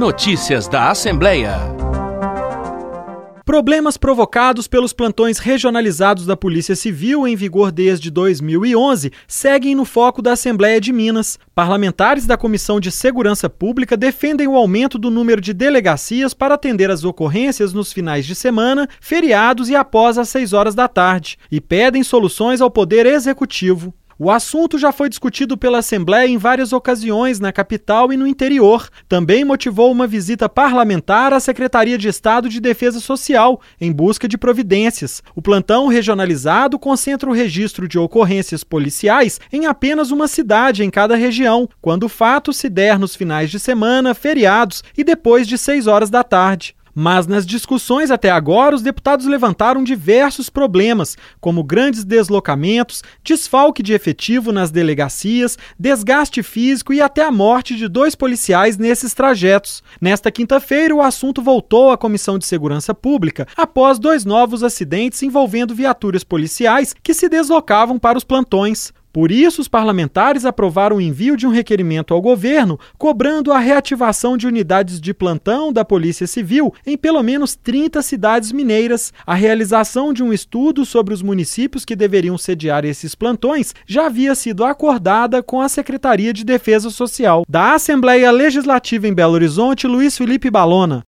Notícias da Assembleia. Problemas provocados pelos plantões regionalizados da Polícia Civil, em vigor desde 2011, seguem no foco da Assembleia de Minas. Parlamentares da Comissão de Segurança Pública defendem o aumento do número de delegacias para atender às ocorrências nos finais de semana, feriados e após as 6 horas da tarde, e pedem soluções ao Poder Executivo. O assunto já foi discutido pela Assembleia em várias ocasiões na capital e no interior. Também motivou uma visita parlamentar à Secretaria de Estado de Defesa Social, em busca de providências. O plantão regionalizado concentra o registro de ocorrências policiais em apenas uma cidade em cada região, quando o fato se der nos finais de semana, feriados e depois de 6 horas da tarde. Mas nas discussões até agora, os deputados levantaram diversos problemas, como grandes deslocamentos, desfalque de efetivo nas delegacias, desgaste físico e até a morte de 2 policiais nesses trajetos. Nesta quinta-feira, o assunto voltou à Comissão de Segurança Pública após 2 novos acidentes envolvendo viaturas policiais que se deslocavam para os plantões. Por isso, os parlamentares aprovaram o envio de um requerimento ao governo, cobrando a reativação de unidades de plantão da Polícia Civil em pelo menos 30 cidades mineiras. A realização de um estudo sobre os municípios que deveriam sediar esses plantões já havia sido acordada com a Secretaria de Defesa Social. Da Assembleia Legislativa em Belo Horizonte, Luiz Felipe Balona.